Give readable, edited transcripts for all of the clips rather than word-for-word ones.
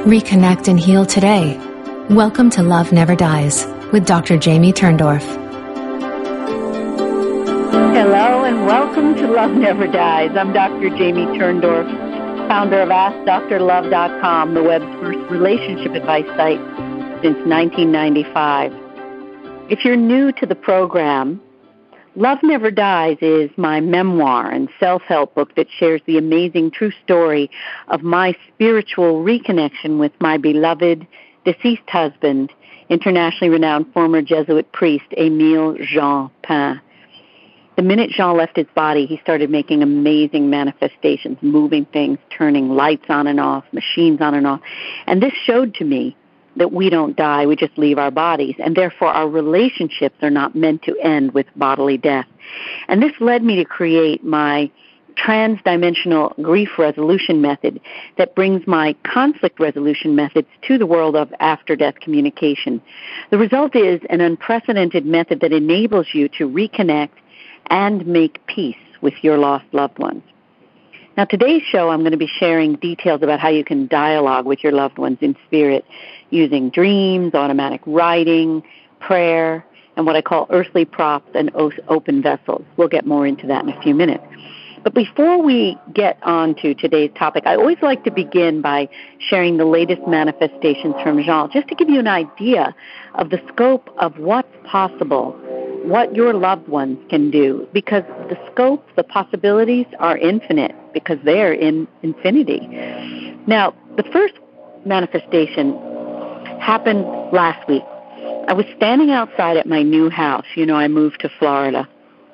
Reconnect and heal today. Welcome to Love Never Dies with Dr. Jamie Turndorf. Hello and welcome to Love Never Dies. I'm Dr. Jamie Turndorf, founder of AskDrLove.com, the web's first relationship advice site since 1995. If you're new to the program, Love Never Dies is my memoir and self-help book that shares the amazing true story of my spiritual reconnection with my beloved deceased husband, internationally renowned former Jesuit priest, Émile Jean Pin. The minute Jean left his body, he started making amazing manifestations, moving things, turning lights on and off, machines on and off. And this showed to me that we don't die, we just leave our bodies, and therefore our relationships are not meant to end with bodily death. And this led me to create my trans-dimensional grief resolution method that brings my conflict resolution methods to the world of after-death communication. The result is an unprecedented method that enables you to reconnect and make peace with your lost loved ones. Now, today's show, I'm going to be sharing details about how you can dialogue with your loved ones in spirit using dreams, automatic writing, prayer, and what I call earthly props and open vessels. We'll get more into that in a few minutes. But before we get on to today's topic, I always like to begin by sharing the latest manifestations from Jean, just to give you an idea of the scope of what's possible, what your loved ones can do, because the scope, the possibilities are infinite, because they're in infinity. Now, the first manifestation happened last week. I was standing outside at my new house. You know, I moved to Florida,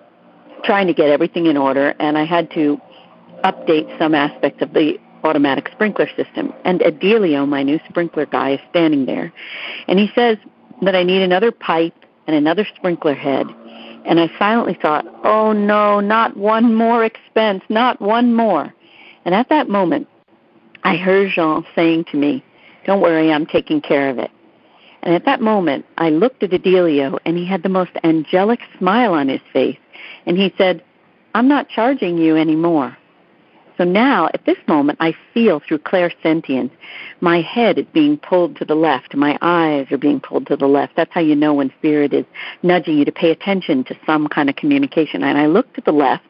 trying to get everything in order, and I had to update some aspects of the automatic sprinkler system. And Adelio, my new sprinkler guy, is standing there, and he says that I need another pipe and another sprinkler head. And I silently thought, oh no, not one more expense, not one more. And at that moment, I heard Jean saying to me, don't worry, I'm taking care of it. And at that moment, I looked at Adelio, and he had the most angelic smile on his face. And he said, I'm not charging you anymore. So now, at this moment, I feel through clairsentience, my head is being pulled to the left. My eyes are being pulled to the left. That's how you know when spirit is nudging you to pay attention to some kind of communication. And I looked to the left,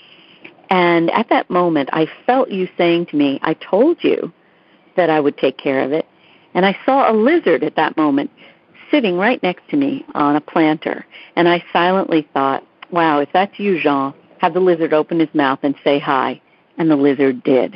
and at that moment, I felt you saying to me, I told you that I would take care of it. And I saw a lizard at that moment sitting right next to me on a planter. And I silently thought, wow, if that's you, Jean, have the lizard open his mouth and say hi. And the lizard did.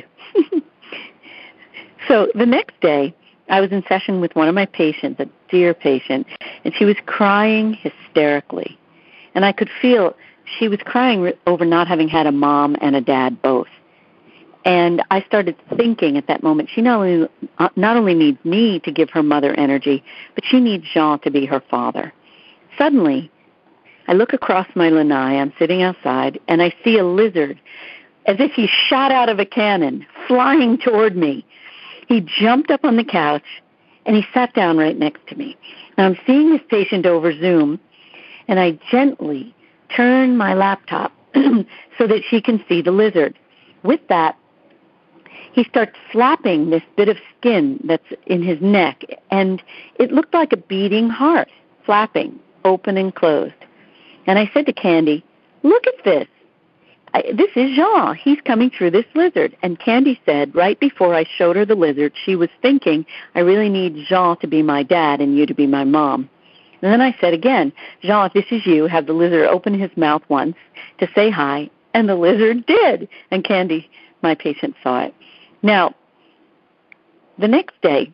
So the next day, I was in session with one of my patients, a dear patient, and she was crying hysterically. And I could feel she was crying over not having had a mom and a dad both. And I started thinking at that moment, she not only needs me to give her mother energy, but she needs Jean to be her father. Suddenly, I look across my lanai, I'm sitting outside, and I see a lizard as if he shot out of a cannon, flying toward me. He jumped up on the couch, and he sat down right next to me. Now, I'm seeing this patient over Zoom, and I gently turn my laptop so that she can see the lizard. With that, he starts flapping this bit of skin that's in his neck, and it looked like a beating heart, flapping, open and closed. And I said to Candy, look at this. This is Jean. He's coming through this lizard. And Candy said, right before I showed her the lizard, she was thinking, I really need Jean to be my dad and you to be my mom. And then I said again, Jean, if this is you, have the lizard open his mouth once to say hi. And the lizard did. And Candy, my patient, saw it. Now, the next day,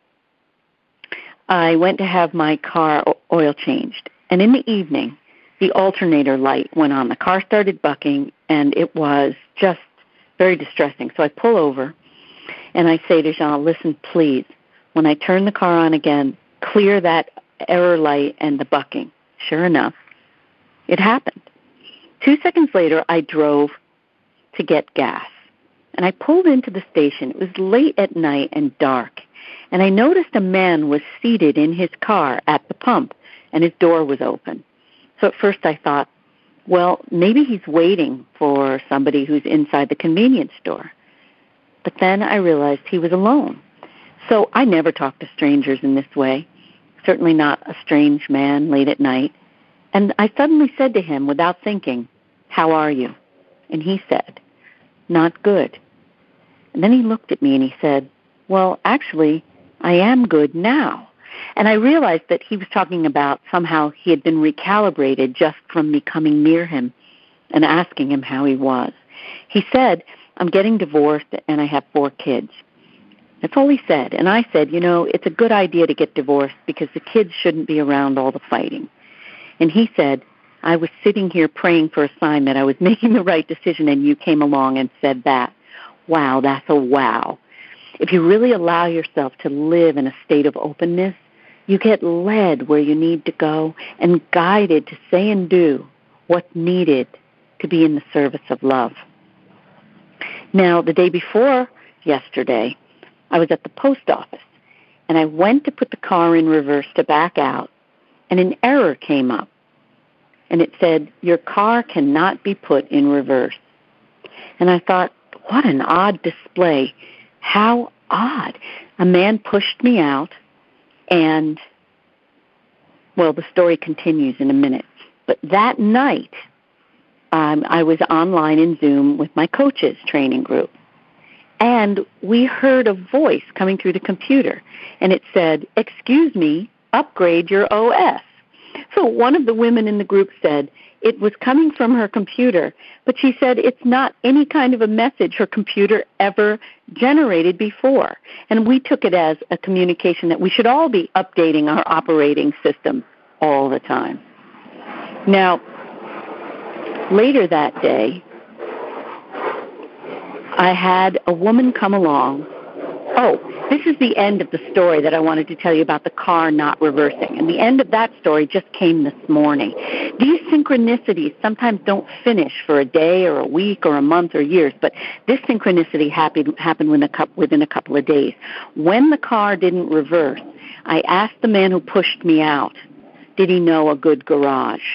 I went to have my car oil changed. And in the evening, the alternator light went on. The car started bucking, and it was just very distressing. So I pull over, and I say to Jean, listen, please, when I turn the car on again, clear that error light and the bucking. Sure enough, it happened. 2 seconds later, I drove to get gas, and I pulled into the station. It was late at night and dark, and I noticed a man was seated in his car at the pump, and his door was open. So at first I thought, well, maybe he's waiting for somebody who's inside the convenience store. But then I realized he was alone. So I never talk to strangers in this way, certainly not a strange man late at night. And I suddenly said to him, without thinking, "How are you?" And he said, "Not good." And then he looked at me and he said, "Well, actually, I am good now." And I realized that he was talking about somehow he had been recalibrated just from me coming near him and asking him how he was. He said, "I'm getting divorced and I have 4 kids." That's all he said. And I said, it's a good idea to get divorced because the kids shouldn't be around all the fighting. And he said, "I was sitting here praying for a sign that I was making the right decision and you came along and said that." Wow, that's a wow. If you really allow yourself to live in a state of openness, you get led where you need to go and guided to say and do what's needed to be in the service of love. Now, the day before yesterday, I was at the post office, and I went to put the car in reverse to back out, and an error came up, and it said, "Your car cannot be put in reverse." And I thought, what an odd display. How odd. A man pushed me out, and, well, the story continues in a minute. But that night, I was online in Zoom with my coaches training group. And we heard a voice coming through the computer, and it said, "Excuse me, upgrade your OS." So one of the women in the group said it was coming from her computer, but she said it's not any kind of a message her computer ever generated before. And we took it as a communication that we should all be updating our operating system all the time. Now, later that day, I had a woman come along. Oh, this is the end of the story that I wanted to tell you about the car not reversing. And the end of that story just came this morning. These synchronicities sometimes don't finish for a day or a week or a month or years, but this synchronicity happened within a couple of days. When the car didn't reverse, I asked the man who pushed me out, did he know a good garage?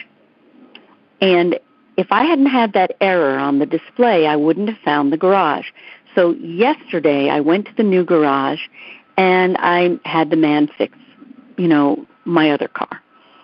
And if I hadn't had that error on the display, I wouldn't have found the garage. So yesterday I went to the new garage and I had the man fix, my other car.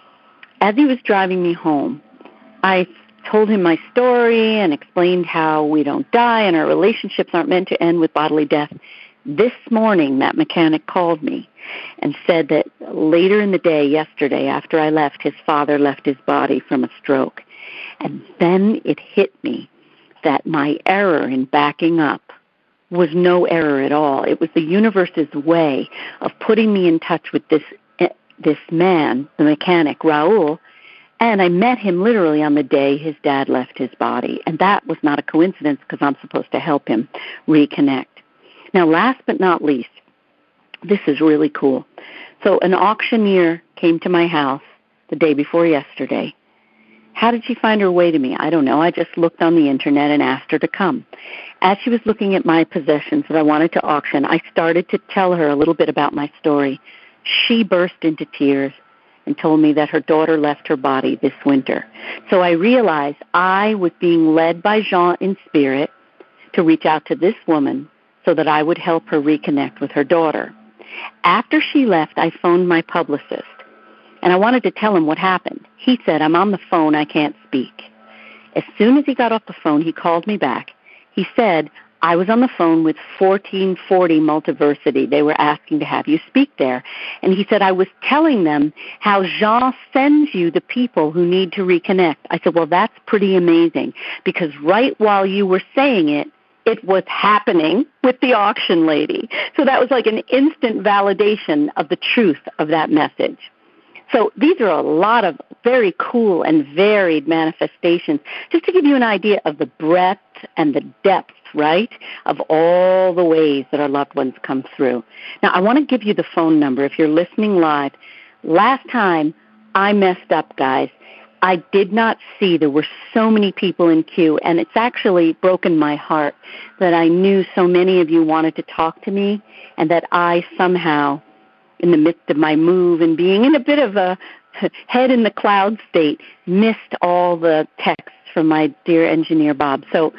As he was driving me home, I told him my story and explained how we don't die and our relationships aren't meant to end with bodily death. This morning, that mechanic called me and said that later in the day, yesterday, after I left, his father left his body from a stroke. And then it hit me that my error in backing up was no error at all. It was the universe's way of putting me in touch with this man, the mechanic, Raul, and I met him literally on the day his dad left his body. And that was not a coincidence because I'm supposed to help him reconnect. Now, last but not least, this is really cool. So an auctioneer came to my house the day before yesterday. How did she find her way to me? I don't know. I just looked on the Internet and asked her to come. As she was looking at my possessions that I wanted to auction, I started to tell her a little bit about my story. She burst into tears and told me that her daughter left her body this winter. So I realized I was being led by Jean in spirit to reach out to this woman so that I would help her reconnect with her daughter. After she left, I phoned my publicist, and I wanted to tell him what happened. He said, "I'm on the phone, I can't speak." As soon as he got off the phone, he called me back. He said, "I was on the phone with 1440 Multiversity. They were asking to have you speak there." And he said, "I was telling them how Jean sends you the people who need to reconnect." I said, "Well, that's pretty amazing, because right while you were saying it, it was happening with the auction lady." So that was like an instant validation of the truth of that message. So these are a lot of very cool and varied manifestations, just to give you an idea of the breadth and the depth, right, of all the ways that our loved ones come through. Now, I want to give you the phone number if you're listening live. Last time, I messed up, guys. I did not see there were so many people in queue, and it's actually broken my heart that I knew so many of you wanted to talk to me, and that I somehow, in the midst of my move and being in a bit of a head in the cloud state, missed all the texts from my dear engineer, Bob. So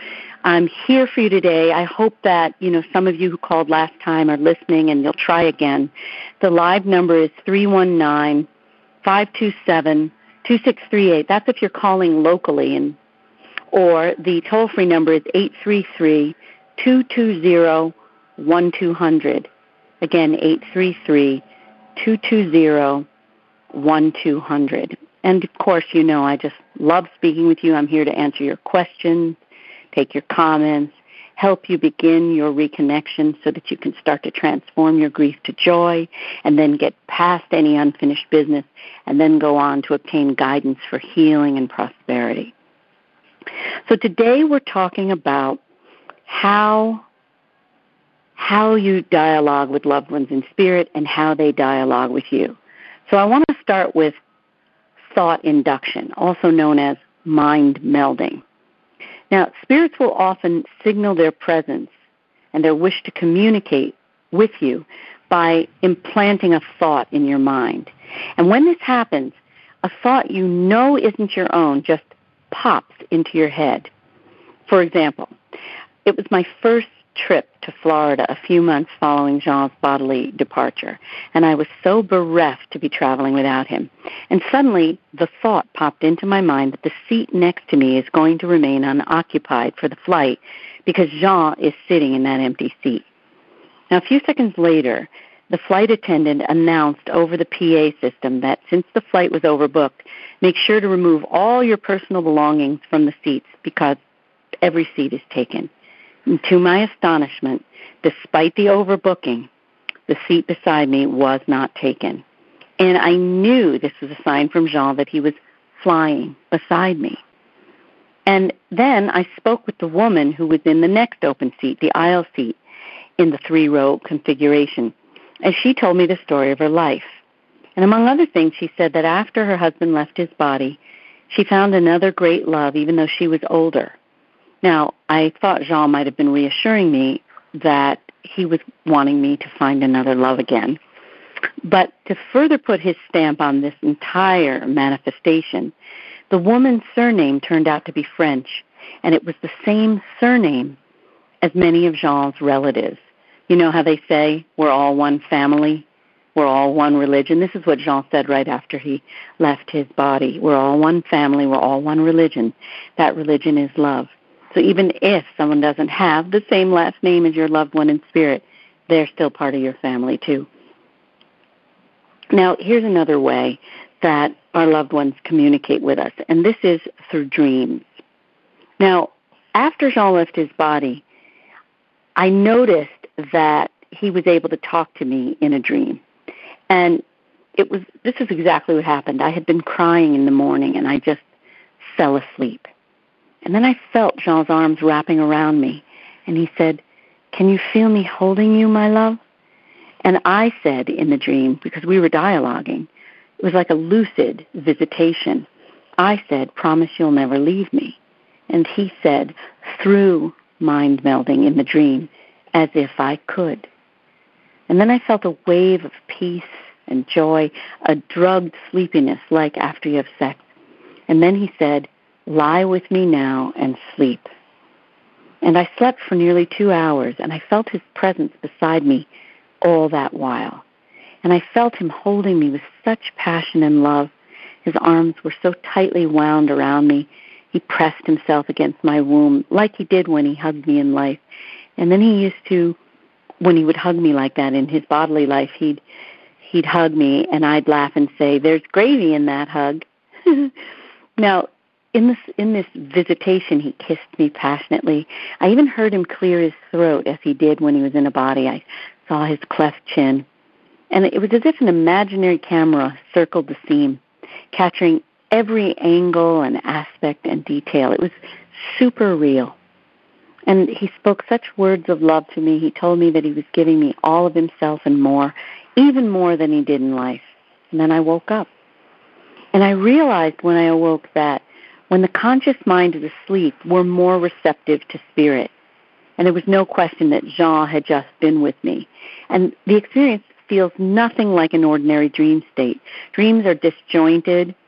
I'm here for you today. I hope that, some of you who called last time are listening and you'll try again. The live number is 319-527-2638. That's if you're calling locally, or the toll-free number is 833-220-1200. Again, 833-220-1200. And, of course, I just love speaking with you. I'm here to answer your questions, take your comments, help you begin your reconnection so that you can start to transform your grief to joy and then get past any unfinished business and then go on to obtain guidance for healing and prosperity. So today we're talking about how you dialogue with loved ones in spirit and how they dialogue with you. So I want to start with thought induction, also known as mind melding. Now, spirits will often signal their presence and their wish to communicate with you by implanting a thought in your mind. And when this happens, a thought you know isn't your own just pops into your head. For example, it was my first trip to Florida a few months following Jean's bodily departure, and I was so bereft to be traveling without him. And suddenly the thought popped into my mind that the seat next to me is going to remain unoccupied for the flight because Jean is sitting in that empty seat. Now, a few seconds later, the flight attendant announced over the PA system that since the flight was overbooked, make sure to remove all your personal belongings from the seats because every seat is taken. And to my astonishment, despite the overbooking, the seat beside me was not taken. And I knew this was a sign from Jean that he was flying beside me. And then I spoke with the woman who was in the next open seat, the aisle seat, in the 3-row configuration. And she told me the story of her life. And among other things, she said that after her husband left his body, she found another great love, even though she was older. Now, I thought Jean might have been reassuring me that he was wanting me to find another love again. But to further put his stamp on this entire manifestation, the woman's surname turned out to be French, and it was the same surname as many of Jean's relatives. You know how they say, we're all one family, we're all one religion? This is what Jean said right after he left his body. We're all one family, we're all one religion. That religion is love. So even if someone doesn't have the same last name as your loved one in spirit, they're still part of your family too. Now, here's another way that our loved ones communicate with us, and this is through dreams. This after Jean left his body, I noticed that he was able to talk to me in a dream. And this is exactly what happened. I had been crying in the morning, and I just fell asleep. And then I felt Jean's arms wrapping around me, and he said, "Can you feel me holding you, my love?" And I said in the dream, because we were dialoguing, it was like a lucid visitation. I said, "Promise you'll never leave me." And he said, through mind melding in the dream, "As if I could." And then I felt a wave of peace and joy, a drugged sleepiness like after you have sex. And then he said, "Lie with me now and sleep." And I slept for nearly 2 hours, and I felt his presence beside me all that while. And I felt him holding me with such passion and love. His arms were so tightly wound around me. He pressed himself against my womb like he did when he hugged me in life. And then he used to, when he would hug me like that in his bodily life, he'd hug me, and I'd laugh and say, "There's gravy in that hug." Now, in this visitation, he kissed me passionately. I even heard him clear his throat as he did when he was in a body. I saw his cleft chin. And it was as if an imaginary camera circled the scene, capturing every angle and aspect and detail. It was super real. And he spoke such words of love to me. He told me that he was giving me all of himself and more, even more than he did in life. And then I woke up. And I realized when I awoke that when the conscious mind is asleep, we're more receptive to spirit. And there was no question that Jean had just been with me. And the experience feels nothing like an ordinary dream state. Dreams are disjointed,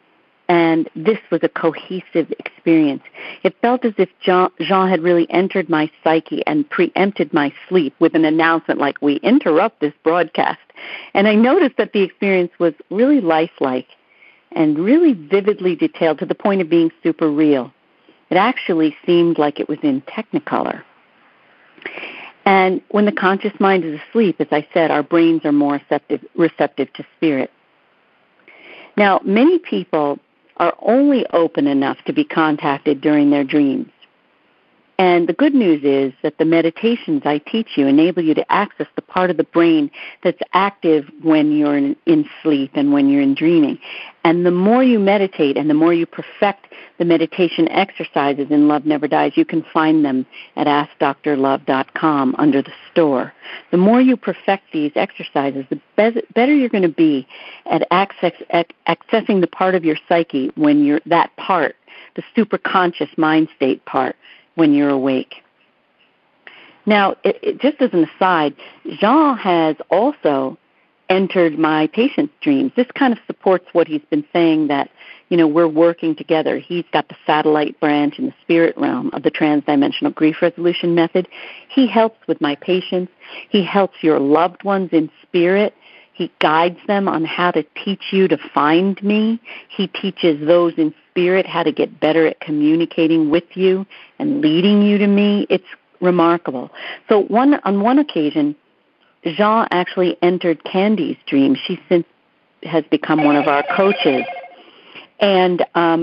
And this was a cohesive experience. It felt as if Jean had really entered my psyche and preempted my sleep with an announcement like, we interrupt this broadcast. And I noticed that the experience was really lifelike and really vividly detailed to the point of being super real. It actually seemed like it was in Technicolor. And when the conscious mind is asleep, as I said, our brains are more receptive to spirit. Now, many people are only open enough to be contacted during their dreams. And the good news is that the meditations I teach you enable you to access the part of the brain that's active when you're in sleep and when you're in dreaming. And the more you meditate and the more you perfect the meditation exercises in Love Never Dies, you can find them at AskDrLove.com under the store. The more you perfect these exercises, the better you're going to be at accessing the part of your psyche when you're that part, the superconscious mind state part, when you're awake. Now, just as an aside, Jean has also entered my patient's dreams. This kind of supports what he's been saying, that, we're working together. He's got the satellite branch in the spirit realm of the transdimensional grief resolution method. He helps with my patients. He helps your loved ones in spirit. He guides them on how to teach you to find me. He teaches those in spirit how to get better at communicating with you and leading you to me. It's remarkable. So on one occasion, Jean actually entered Candy's dream. She since has become one of our coaches. And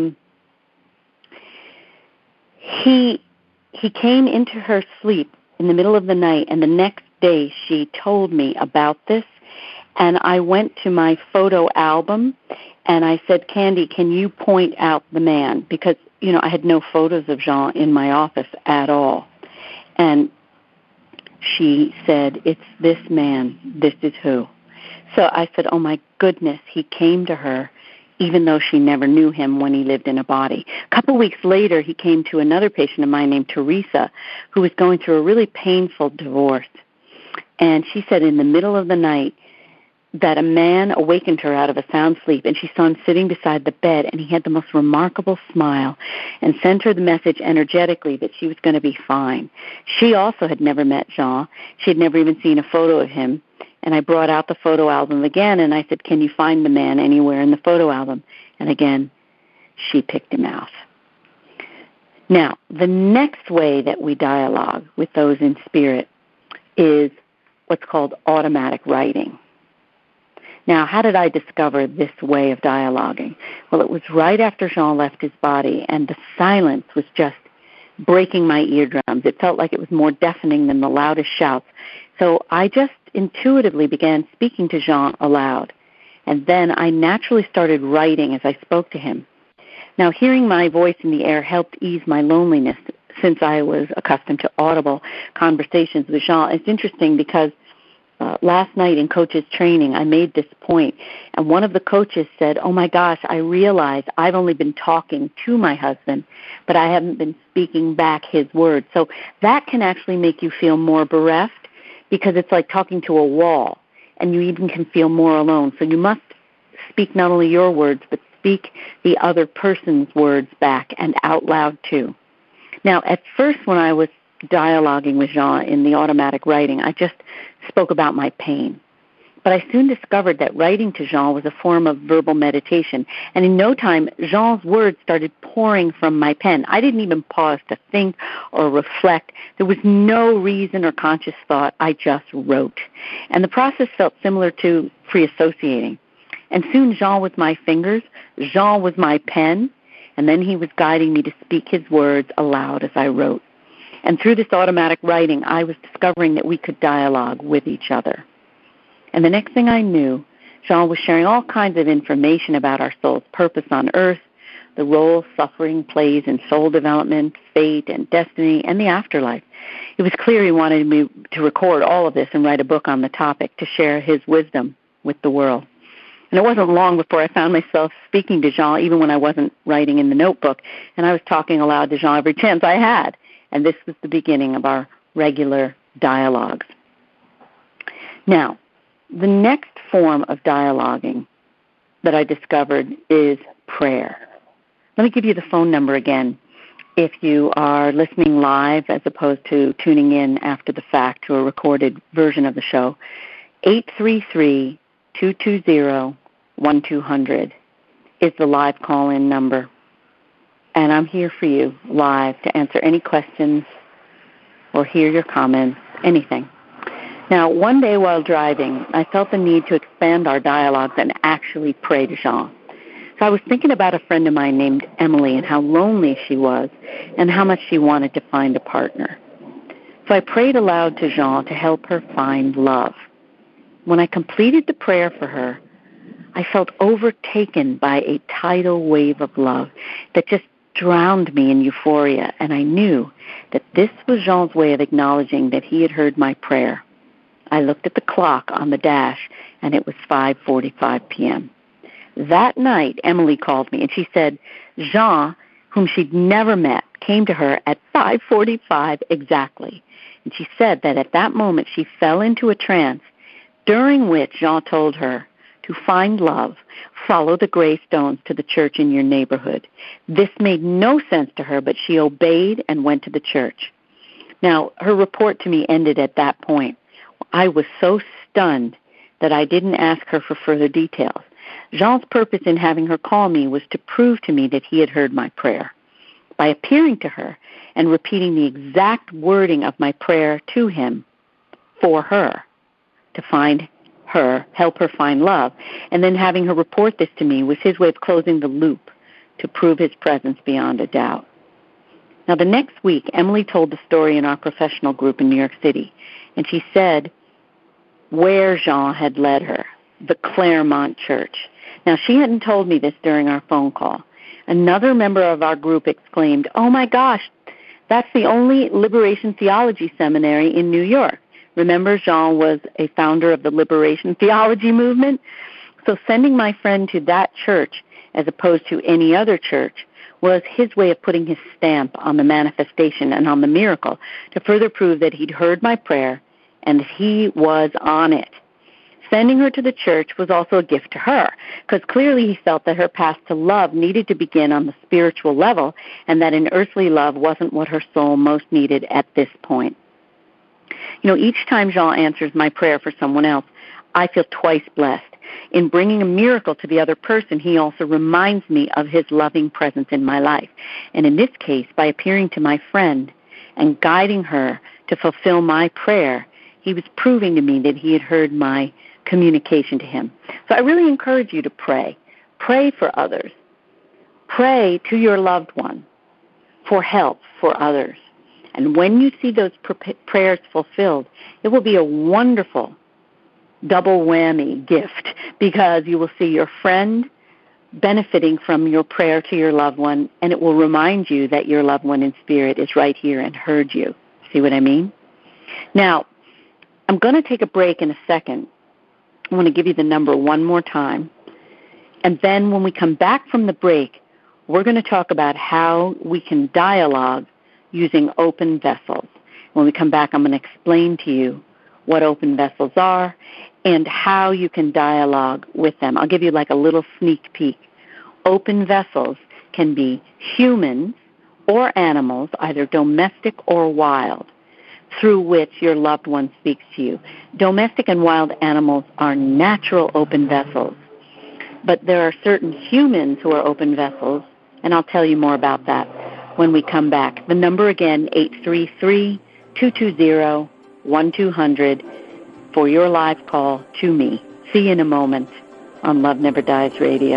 he came into her sleep in the middle of the night, and the next day she told me about this. And I went to my photo album, and I said, Candy, can you point out the man? Because, I had no photos of Jean in my office at all. And she said, it's this man. This is who. So I said, oh, my goodness, he came to her, even though she never knew him when he lived in a body. A couple weeks later, he came to another patient of mine named Teresa, who was going through a really painful divorce. And she said in the middle of the night that a man awakened her out of a sound sleep, and she saw him sitting beside the bed, and he had the most remarkable smile and sent her the message energetically that she was going to be fine. She also had never met Jean. She had never even seen a photo of him. And I brought out the photo album again, and I said, can you find the man anywhere in the photo album? And again, she picked him out. Now, the next way that we dialogue with those in spirit is what's called automatic writing. Now, how did I discover this way of dialoguing? Well, it was right after Jean left his body, and the silence was just breaking my eardrums. It felt like it was more deafening than the loudest shouts. So I just intuitively began speaking to Jean aloud, and then I naturally started writing as I spoke to him. Now, hearing my voice in the air helped ease my loneliness since I was accustomed to audible conversations with Jean. It's interesting because last night in coaches training, I made this point, and one of the coaches said, oh my gosh, I realize I've only been talking to my husband, but I haven't been speaking back his words. So that can actually make you feel more bereft, because it's like talking to a wall, and you even can feel more alone. So you must speak not only your words, but speak the other person's words back and out loud too. Now, at first when I was dialoguing with Jean in the automatic writing, I just spoke about my pain. But I soon discovered that writing to Jean was a form of verbal meditation, and in no time, Jean's words started pouring from my pen. I didn't even pause to think or reflect. There was no reason or conscious thought. I just wrote. And the process felt similar to free associating. And soon Jean was my fingers, Jean was my pen, and then he was guiding me to speak his words aloud as I wrote. And through this automatic writing, I was discovering that we could dialogue with each other. And the next thing I knew, Jean was sharing all kinds of information about our soul's purpose on earth, the role suffering plays in soul development, fate, and destiny, and the afterlife. It was clear he wanted me to record all of this and write a book on the topic to share his wisdom with the world. And it wasn't long before I found myself speaking to Jean, even when I wasn't writing in the notebook, and I was talking aloud to Jean every chance I had. And this was the beginning of our regular dialogues. Now, the next form of dialoguing that I discovered is prayer. Let me give you the phone number again. If you are listening live as opposed to tuning in after the fact to a recorded version of the show, 833-220-1200 is the live call-in number. And I'm here for you live to answer any questions or hear your comments, anything. Now, one day while driving, I felt the need to expand our dialogues and actually pray to Jean. So I was thinking about a friend of mine named Emily and how lonely she was and how much she wanted to find a partner. So I prayed aloud to Jean to help her find love. When I completed the prayer for her, I felt overtaken by a tidal wave of love that just drowned me in euphoria, and I knew that this was Jean's way of acknowledging that he had heard my prayer. I looked at the clock on the dash, and it was 5:45 p.m. That night, Emily called me, and she said Jean, whom she'd never met, came to her at 5:45 exactly. And she said that at that moment she fell into a trance, during which Jean told her to find love, follow the gray stones to the church in your neighborhood. This made no sense to her, but she obeyed and went to the church. Now, her report to me ended at that point. I was so stunned that I didn't ask her for further details. Jean's purpose in having her call me was to prove to me that he had heard my prayer. By appearing to her and repeating the exact wording of my prayer to him for her, to find her, help her find love, and then having her report this to me was his way of closing the loop to prove his presence beyond a doubt. Now, the next week, Emily told the story in our professional group in New York City, and she said where Jean had led her, the Claremont Church. Now, she hadn't told me this during our phone call. Another member of our group exclaimed, "Oh my gosh, that's the only liberation theology seminary in New York." Remember, Jean was a founder of the liberation theology movement? So sending my friend to that church as opposed to any other church was his way of putting his stamp on the manifestation and on the miracle to further prove that he'd heard my prayer and that he was on it. Sending her to the church was also a gift to her, because clearly he felt that her path to love needed to begin on the spiritual level and that an earthly love wasn't what her soul most needed at this point. You know, each time Jean answers my prayer for someone else, I feel twice blessed. In bringing a miracle to the other person, he also reminds me of his loving presence in my life. And in this case, by appearing to my friend and guiding her to fulfill my prayer, he was proving to me that he had heard my communication to him. So I really encourage you to pray. Pray for others. Pray to your loved one for help for others. And when you see those prayers fulfilled, it will be a wonderful double whammy gift, because you will see your friend benefiting from your prayer to your loved one, and it will remind you that your loved one in spirit is right here and heard you. See what I mean? Now, I'm going to take a break in a second. I want to give you the number one more time. And then when we come back from the break, we're going to talk about how we can dialogue using open vessels. When we come back, I'm going to explain to you what open vessels are and how you can dialogue with them. I'll give you like a little sneak peek. Open vessels can be humans or animals, either domestic or wild, through which your loved one speaks to you. Domestic and wild animals are natural open vessels, but there are certain humans who are open vessels, and I'll tell you more about that when we come back. The number again, 833-220-1200 for your live call to me. See you in a moment on Love Never Dies Radio.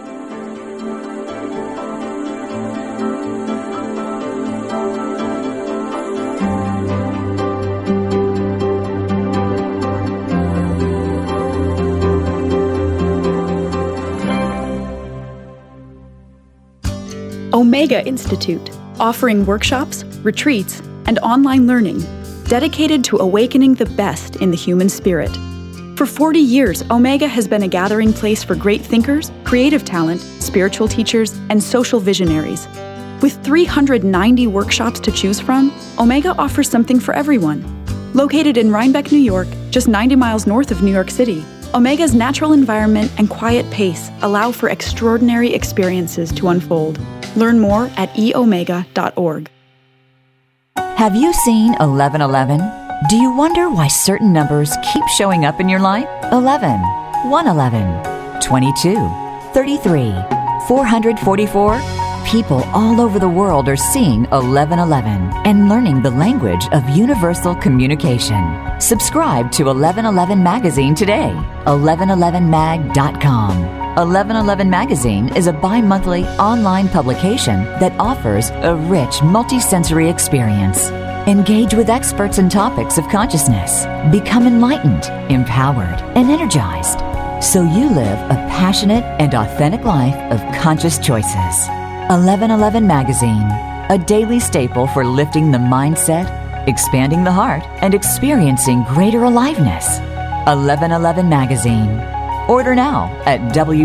Omega Institute, offering workshops, retreats, and online learning dedicated to awakening the best in the human spirit. For 40 years, Omega has been a gathering place for great thinkers, creative talent, spiritual teachers, and social visionaries. With 390 workshops to choose from, Omega offers something for everyone. Located in Rhinebeck, New York, just 90 miles north of New York City, Omega's natural environment and quiet pace allow for extraordinary experiences to unfold. Learn more at eomega.org. Have you seen 1111? Do you wonder why certain numbers keep showing up in your life? 11, 111, 22, 33, 444? People all over the world are seeing 1111 and learning the language of universal communication. Subscribe to 1111 Magazine today. 1111mag.com. 1111 Magazine is a bi-monthly online publication that offers a rich multi-sensory experience. Engage with experts in topics of consciousness. Become enlightened, empowered, and energized, so you live a passionate and authentic life of conscious choices. 1111 Magazine, a daily staple for lifting the mindset, expanding the heart, and experiencing greater aliveness. 1111 Magazine. Order now at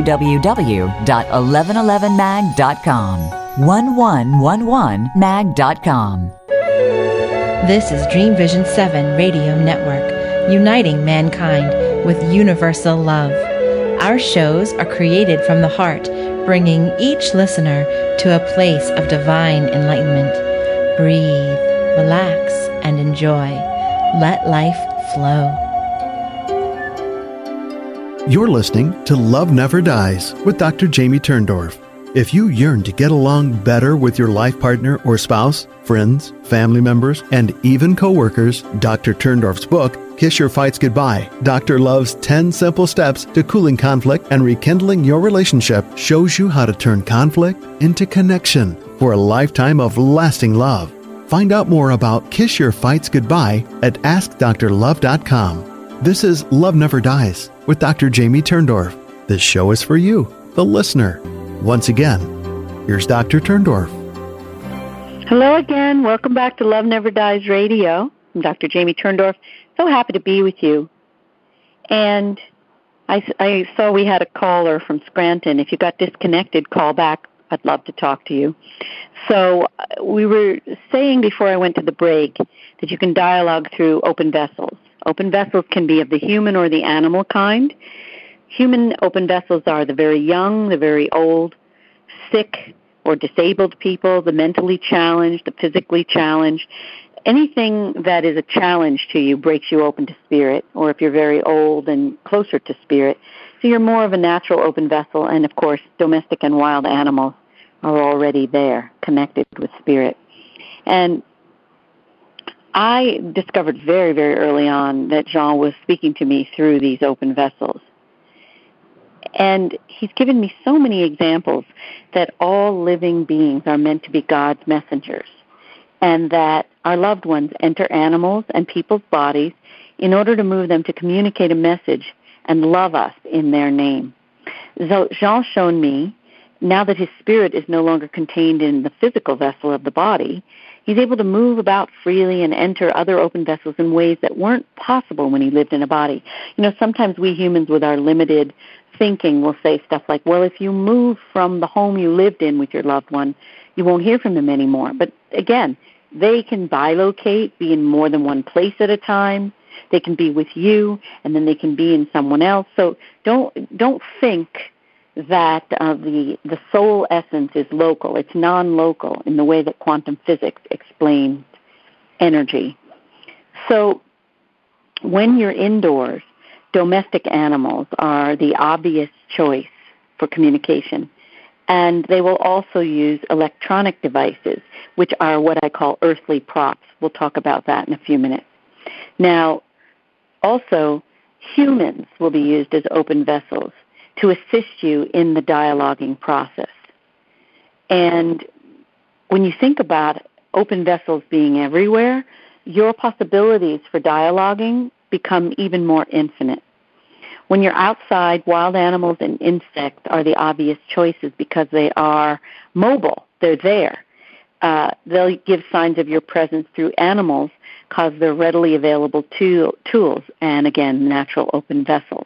www.1111mag.com. 1111mag.com. This is Dream Vision 7 Radio Network, uniting mankind with universal love. Our shows are created from the heart, bringing each listener to a place of divine enlightenment. Breathe, relax, and enjoy. Let life flow. You're listening to Love Never Dies with Dr. Jamie Turndorf. If you yearn to get along better with your life partner or spouse, friends, family members, and even coworkers, Dr. Turndorf's book, Kiss Your Fights Goodbye, Dr. Love's 10 Simple Steps to Cooling Conflict and Rekindling Your Relationship, shows you how to turn conflict into connection for a lifetime of lasting love. Find out more about Kiss Your Fights Goodbye at AskDrLove.com. This is Love Never Dies with Dr. Jamie Turndorf. This show is for you, the listener. Once again, here's Dr. Turndorf. Hello again. Welcome back to Love Never Dies Radio. I'm Dr. Jamie Turndorf. So happy to be with you. And I saw we had a caller from Scranton. If you got disconnected, call back. I'd love to talk to you. So we were saying before I went to the break that you can dialogue through open vessels. Open vessels can be of the human or the animal kind. Human open vessels are the very young, the very old, sick or disabled people, the mentally challenged, the physically challenged. Anything that is a challenge to you breaks you open to spirit, or if you're very old and closer to spirit. So you're more of a natural open vessel, and of course, domestic and wild animals are already there, connected with spirit. And I discovered very, very early on that Jean was speaking to me through these open vessels. And he's given me so many examples that all living beings are meant to be God's messengers, and that our loved ones enter animals and people's bodies in order to move them to communicate a message and love us in their name. So Jean's shown me, now that his spirit is no longer contained in the physical vessel of the body, he's able to move about freely and enter other open vessels in ways that weren't possible when he lived in a body. You know, sometimes we humans with our limited thinking will say stuff like, well, if you move from the home you lived in with your loved one, you won't hear from them anymore. But again, they can bilocate, be in more than one place at a time. They can be with you, and then they can be in someone else. So don't think that the soul essence is local. It's non-local in the way that quantum physics explains energy. So when you're indoors, domestic animals are the obvious choice for communication. And they will also use electronic devices, which are what I call earthly props. We'll talk about that in a few minutes. Now, also, humans will be used as open vessels to assist you in the dialoguing process. And when you think about open vessels being everywhere, your possibilities for dialoguing become even more infinite. When you're outside, wild animals and insects are the obvious choices because they are mobile. They're there. They'll give signs of your presence through animals because they're readily available tools and, again, natural open vessels.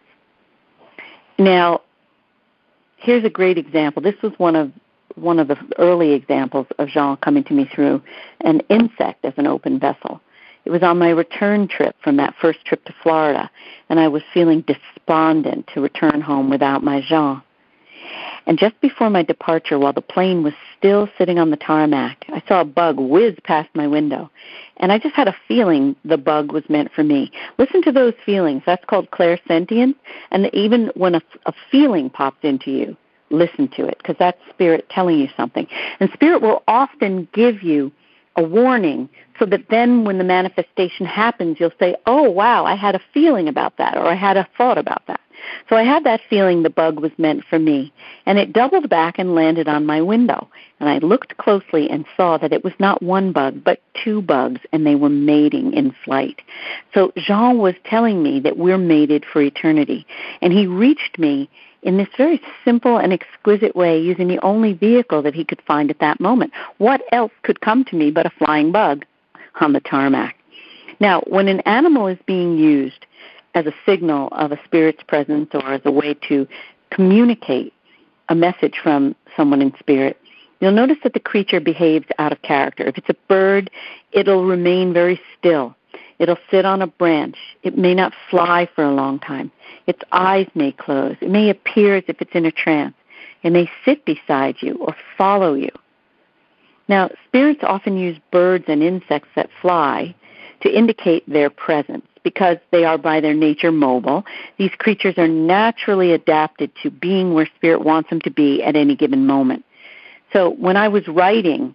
Now, here's a great example. This was one of the early examples of Jean coming to me through an insect as an open vessel. It was on my return trip from that first trip to Florida, and I was feeling despondent to return home without my Jean. And just before my departure, while the plane was still sitting on the tarmac, I saw a bug whiz past my window. And I just had a feeling the bug was meant for me. Listen to those feelings. That's called clairsentience. And even when a feeling pops into you, listen to it, because that's Spirit telling you something. And Spirit will often give you a warning so that then when the manifestation happens, you'll say, oh, wow, I had a feeling about that, or I had a thought about that. So I had that feeling the bug was meant for me, and it doubled back and landed on my window. And I looked closely and saw that it was not one bug, but two bugs, and they were mating in flight. So Jean was telling me that we're mated for eternity, and he reached me in this very simple and exquisite way, using the only vehicle that he could find at that moment. What else could come to me but a flying bug on the tarmac? Now, when an animal is being used as a signal of a spirit's presence or as a way to communicate a message from someone in spirit, you'll notice that the creature behaves out of character. If it's a bird, it'll remain very still. It'll sit on a branch. It may not fly for a long time. Its eyes may close. It may appear as if it's in a trance. It may sit beside you or follow you. Now, spirits often use birds and insects that fly to indicate their presence because they are by their nature mobile. These creatures are naturally adapted to being where spirit wants them to be at any given moment. So when I was writing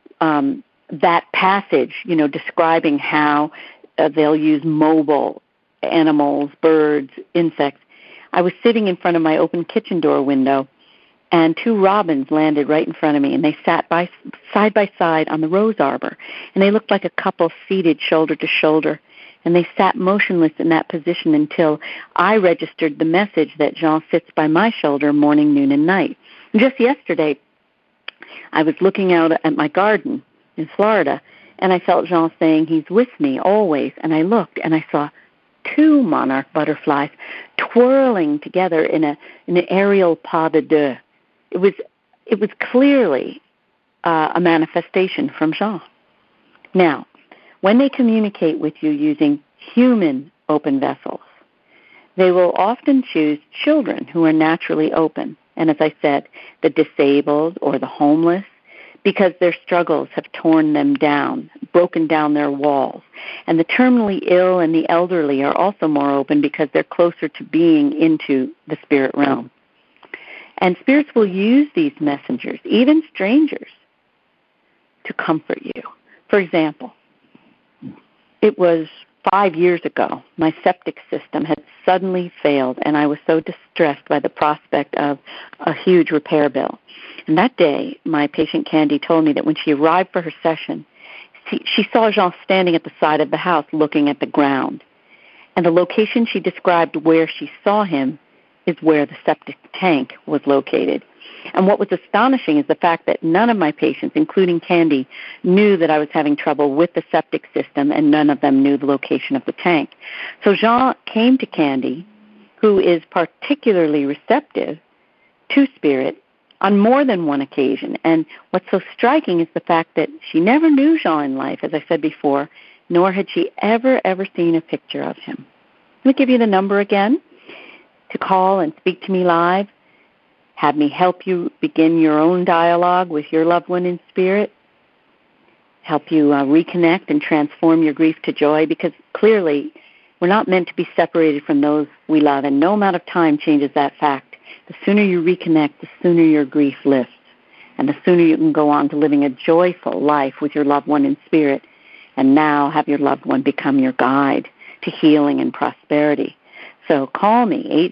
that passage, describing how they'll use mobile animals, birds, insects, I was sitting in front of my open kitchen door window, and two robins landed right in front of me, and they sat side by side on the rose arbor, and they looked like a couple seated shoulder to shoulder, and they sat motionless in that position until I registered the message that Jean sits by my shoulder morning, noon, and night. And just yesterday, I was looking out at my garden in Florida, and I felt Jean saying he's with me always, and I looked, and I saw two monarch butterflies twirling together in an aerial pas de deux. It was clearly a manifestation from Jean. Now, when they communicate with you using human open vessels, they will often choose children who are naturally open, and as I said, the disabled or the homeless, because their struggles have torn them down, broken down their walls. And the terminally ill and the elderly are also more open because they're closer to being into the spirit realm. And spirits will use these messengers, even strangers, to comfort you. For example, it was 5 years ago, my septic system had suddenly failed, and I was so distressed by the prospect of a huge repair bill. And that day, my patient Candy told me that when she arrived for her session, she saw Jean standing at the side of the house looking at the ground. And the location she described where she saw him is where the septic tank was located. And what was astonishing is the fact that none of my patients, including Candy, knew that I was having trouble with the septic system, and none of them knew the location of the tank. So Jean came to Candy, who is particularly receptive to spirit, on more than one occasion. And what's so striking is the fact that she never knew Jean in life, as I said before, nor had she ever seen a picture of him. Let me give you the number again to call and speak to me live. Have me help you begin your own dialogue with your loved one in spirit. Help you reconnect and transform your grief to joy, because clearly we're not meant to be separated from those we love, and no amount of time changes that fact. The sooner you reconnect, the sooner your grief lifts, and the sooner you can go on to living a joyful life with your loved one in spirit, and now have your loved one become your guide to healing and prosperity. So call me,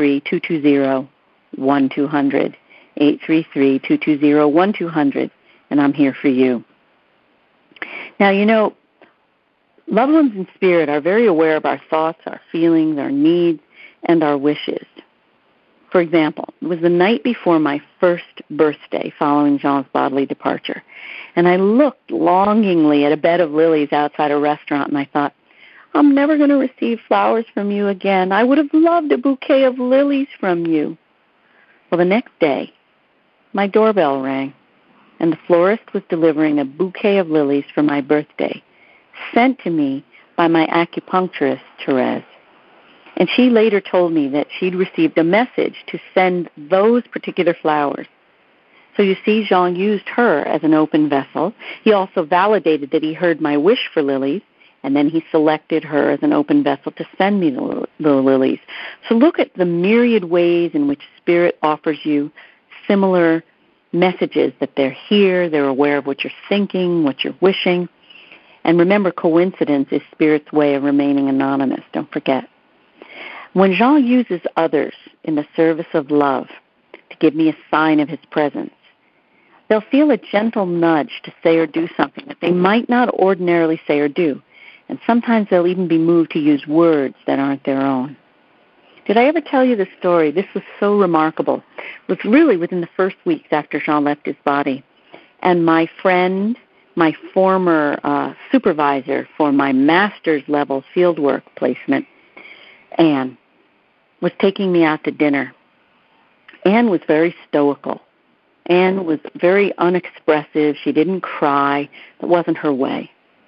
833-220-1200, 833-220-1200, and I'm here for you. Now, loved ones in spirit are very aware of our thoughts, our feelings, our needs, and our wishes. For example, it was the night before my first birthday following Jean's bodily departure, and I looked longingly at a bed of lilies outside a restaurant, and I thought, I'm never going to receive flowers from you again. I would have loved a bouquet of lilies from you. Well, the next day, my doorbell rang, and the florist was delivering a bouquet of lilies for my birthday, sent to me by my acupuncturist, Therese. And she later told me that she'd received a message to send those particular flowers. So you see, Jean used her as an open vessel. He also validated that he heard my wish for lilies, and then he selected her as an open vessel to send me the lilies. So look at the myriad ways in which Spirit offers you similar messages, that they're here, they're aware of what you're thinking, what you're wishing. And remember, coincidence is Spirit's way of remaining anonymous. Don't forget. When Jean uses others in the service of love to give me a sign of his presence, they'll feel a gentle nudge to say or do something that they might not ordinarily say or do. And sometimes they'll even be moved to use words that aren't their own. Did I ever tell you this story? This was so remarkable. It was really within the first weeks after Jean left his body. And my friend, my former supervisor for my master's level fieldwork placement, Anne, was taking me out to dinner. Anne was very stoical. Anne was very unexpressive. She didn't cry. That wasn't her way.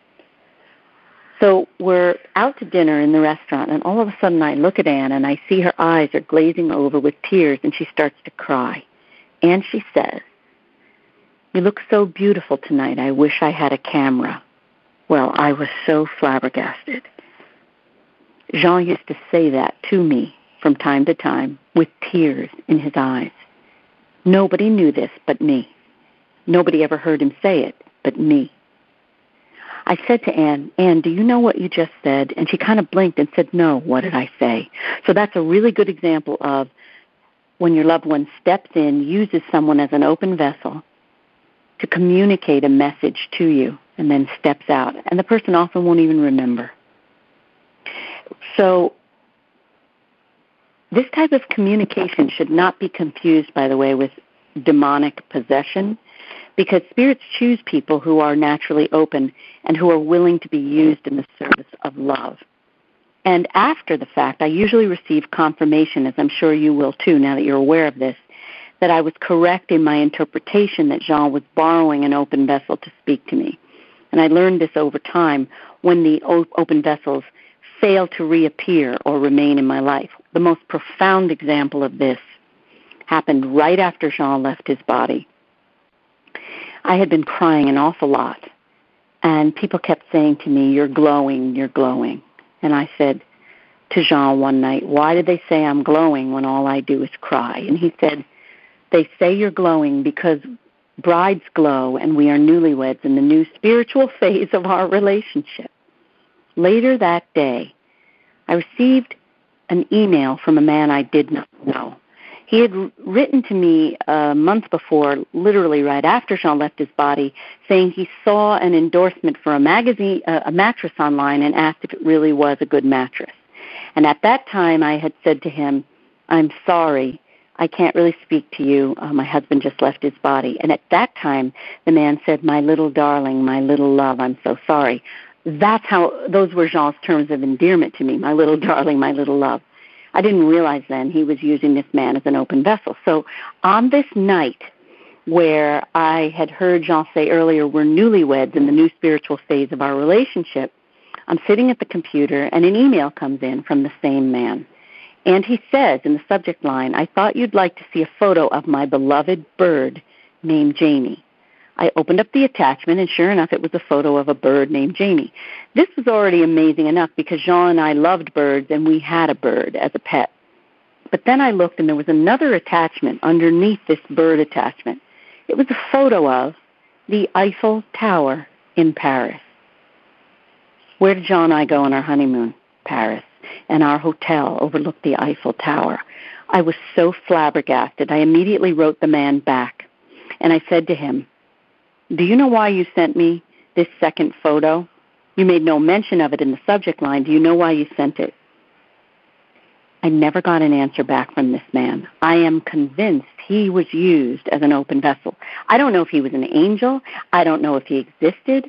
So we're out to dinner in the restaurant, and all of a sudden I look at Anne, and I see her eyes are glazing over with tears, and she starts to cry. And she says, "You look so beautiful tonight. I wish I had a camera." Well, I was so flabbergasted. Jean used to say that to me from time to time with tears in his eyes. Nobody knew this but me. Nobody ever heard him say it but me. I said to Anne, "Anne, do you know what you just said?" And she kind of blinked and said, "No, what did I say?" So that's a really good example of when your loved one steps in, uses someone as an open vessel to communicate a message to you, and then steps out. And the person often won't even remember. So this type of communication should not be confused, by the way, with demonic possession, because spirits choose people who are naturally open and who are willing to be used in the service of love. And after the fact, I usually receive confirmation, as I'm sure you will too, now that you're aware of this, that I was correct in my interpretation that Jean was borrowing an open vessel to speak to me. And I learned this over time when the open vessels fail to reappear or remain in my life. The most profound example of this happened right after Jean left his body. I had been crying an awful lot, and people kept saying to me, "You're glowing, you're glowing." And I said to Jean one night, "Why did they say I'm glowing when all I do is cry?" And he said, "They say you're glowing because brides glow and we are newlyweds in the new spiritual phase of our relationship." Later that day, I received an email from a man I did not know. He had written to me a month before, literally right after Jean left his body, saying he saw an endorsement for a magazine, a mattress online, and asked if it really was a good mattress. And at that time, I had said to him, "I'm sorry, I can't really speak to you. My husband just left his body." And at that time, the man said, "My little darling, my little love, I'm so sorry." Those were Jean's terms of endearment to me, my little darling, my little love. I didn't realize then he was using this man as an open vessel. So on this night where I had heard Jean say earlier, we're newlyweds in the new spiritual phase of our relationship, I'm sitting at the computer and an email comes in from the same man. And he says in the subject line, "I thought you'd like to see a photo of my beloved bird named Jamie." I opened up the attachment, and sure enough, it was a photo of a bird named Jamie. This was already amazing enough because Jean and I loved birds, and we had a bird as a pet. But then I looked, and there was another attachment underneath this bird attachment. It was a photo of the Eiffel Tower in Paris. Where did Jean and I go on our honeymoon? Paris. And our hotel overlooked the Eiffel Tower. I was so flabbergasted. I immediately wrote the man back, and I said to him, "Do you know why you sent me this second photo? You made no mention of it in the subject line. Do you know why you sent it?" I never got an answer back from this man. I am convinced he was used as an open vessel. I don't know if he was an angel. I don't know if he existed.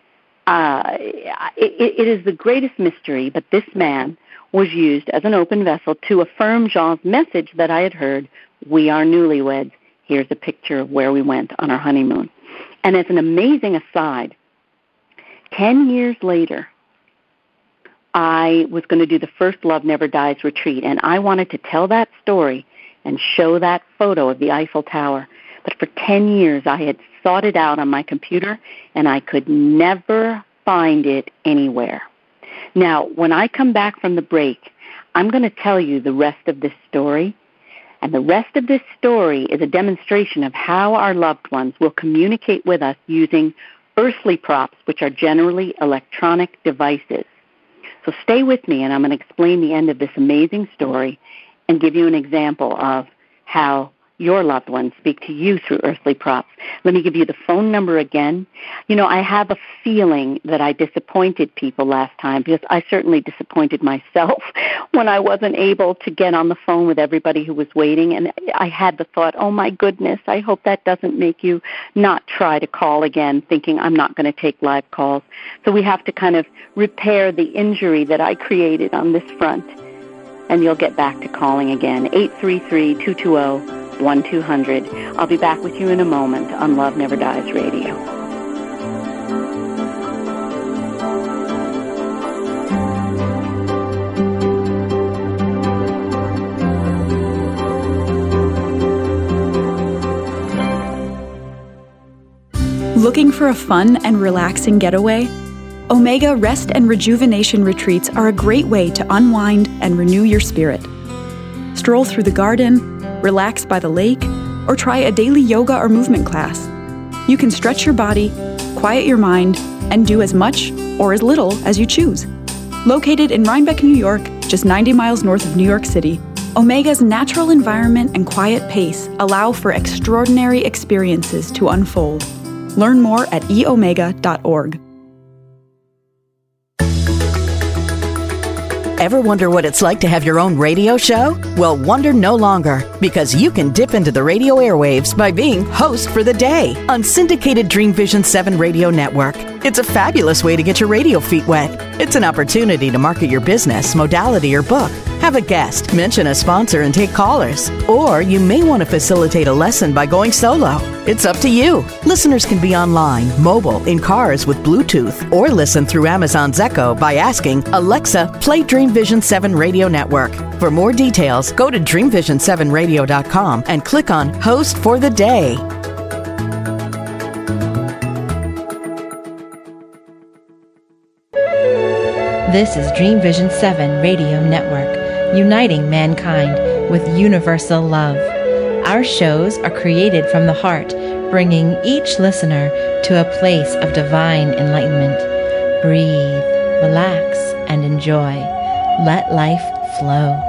It is the greatest mystery, but this man was used as an open vessel to affirm Jean's message that I had heard, "We are newlyweds. Here's a picture of where we went on our honeymoon." And as an amazing aside, 10 years later, I was going to do the first Love Never Dies retreat, and I wanted to tell that story and show that photo of the Eiffel Tower. But for 10 years, I had sought it out on my computer, and I could never find it anywhere. Now, when I come back from the break, I'm going to tell you the rest of this story. And the rest of this story is a demonstration of how our loved ones will communicate with us using earthly props, which are generally electronic devices. So stay with me, and I'm going to explain the end of this amazing story and give you an example of how your loved ones speak to you through earthly props. Let me give you the phone number again. You know, I have a feeling that I disappointed people last time, because I certainly disappointed myself when I wasn't able to get on the phone with everybody who was waiting. And I had the thought, oh my goodness, I hope that doesn't make you not try to call again, thinking I'm not going to take live calls. So we have to kind of repair the injury that I created on this front. And you'll get back to calling again, 833-220-1200. I'll be back with you in a moment on Love Never Dies Radio. Looking for a fun and relaxing getaway? Omega Rest and Rejuvenation Retreats are a great way to unwind and renew your spirit. Stroll through the garden, relax by the lake, or try a daily yoga or movement class. You can stretch your body, quiet your mind, and do as much or as little as you choose. Located in Rhinebeck, New York, just 90 miles north of New York City, Omega's natural environment and quiet pace allow for extraordinary experiences to unfold. Learn more at eomega.org. Ever wonder what it's like to have your own radio show? Well, wonder no longer, because you can dip into the radio airwaves by being host for the day on syndicated Dream Vision 7 radio network. It's a fabulous way to get your radio feet wet. It's an opportunity to market your business, modality, or book. Have a guest, mention a sponsor, and take callers. Or you may want to facilitate a lesson by going solo. It's up to you. Listeners can be online, mobile, in cars with Bluetooth, or listen through Amazon's Echo by asking, Alexa, play Dream Vision 7 Radio Network. For more details, go to dreamvision7radio.com and click on Host for the Day. This is Dream Vision 7 Radio Network, uniting mankind with universal love. Our shows are created from the heart, bringing each listener to a place of divine enlightenment. Breathe, relax, and enjoy. Let life flow.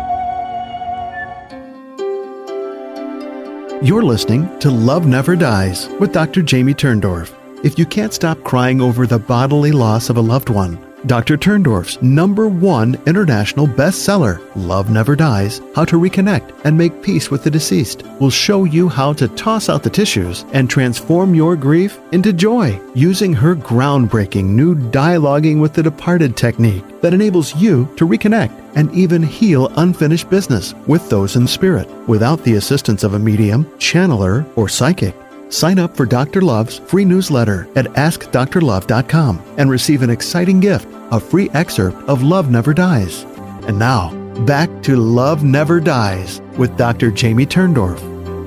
You're listening to Love Never Dies with Dr. Jamie Turndorf. If you can't stop crying over the bodily loss of a loved one, Dr. Turndorf's #1 international bestseller, Love Never Dies, How to Reconnect and Make Peace with the Deceased, will show you how to toss out the tissues and transform your grief into joy using her groundbreaking new Dialoguing with the Departed technique that enables you to reconnect and even heal unfinished business with those in spirit without the assistance of a medium, channeler, or psychic. Sign up for Dr. Love's free newsletter at AskDrLove.com and receive an exciting gift, a free excerpt of Love Never Dies. And now, back to Love Never Dies with Dr. Jamie Turndorf.